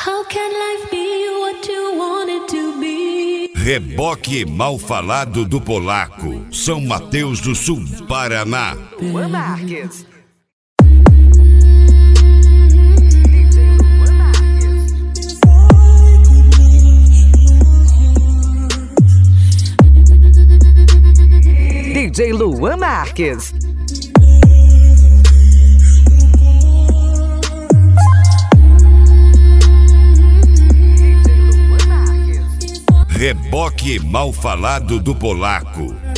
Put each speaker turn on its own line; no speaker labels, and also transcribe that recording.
How can life be what you want it to be?
Reboque Mal Falado do Polaco, São Mateus do Sul, Paraná.
Luan Marques. DJ Luan Marques.
Reboque Mal Falado do Polaco.